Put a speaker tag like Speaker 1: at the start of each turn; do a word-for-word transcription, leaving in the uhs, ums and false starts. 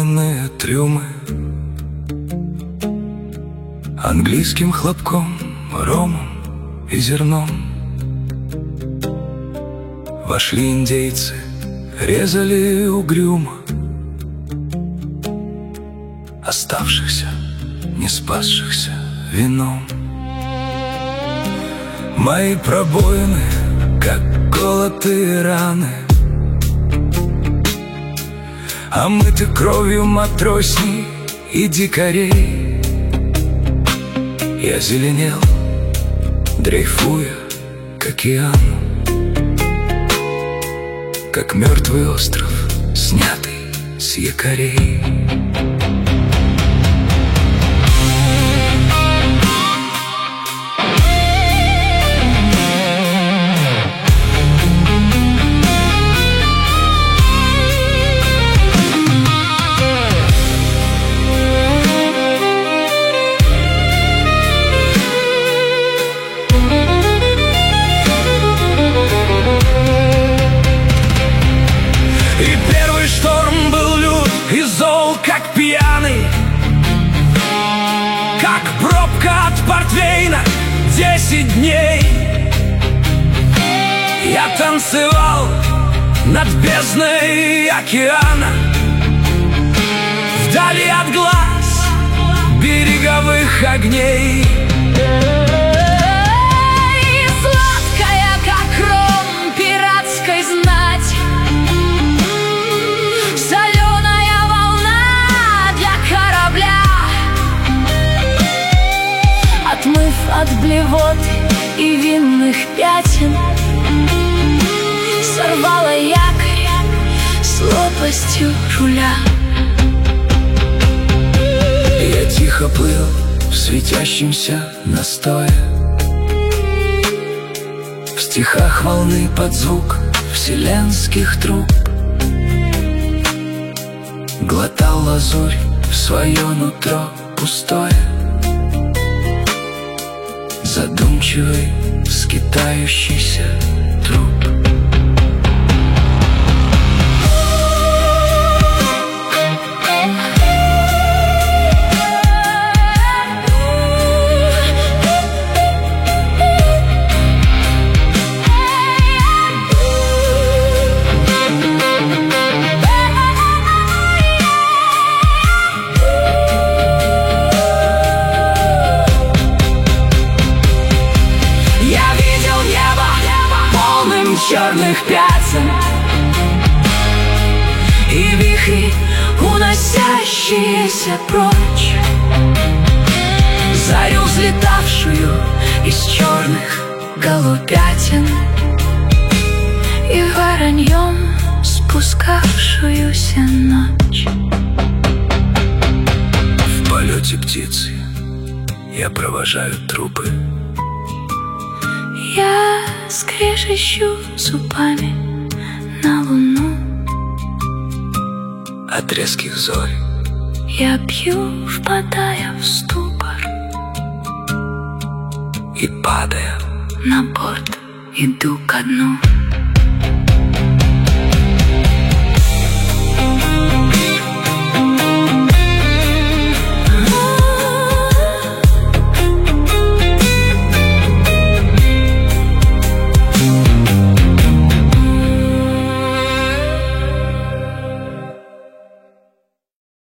Speaker 1: наполненные трюмы английским хлопком, ромом и зерном. Вошли индейцы, резали угрюмо оставшихся, не спасшихся вином. Мои пробоины, как колотые раны, омыты кровью матросней и дикарей. Я зеленел, дрейфуя к океану, как мертвый остров, снятый с якорей. Как пьяный, как пробка от портвейна десять дней. Я танцевал над бездной океана, вдали от глаз береговых огней. От блевот и винных пятен сорвала якорь с лопастью руля. Я тихо плыл в светящемся настое, в стихах волны под звук вселенских труб. Глотал лазурь в свое нутро пустое, задумчивый, скитающийся труп. Черных пятен и вихри, уносящиеся прочь, зарю, взлетавшую из черных голубятин и вороньем спускавшуюся ночь. В полете птицы я провожаю трупы, я скрежещу зубами на луну. От резких зорь я пью, впадая в ступор, и, падая на борт, иду ко дну.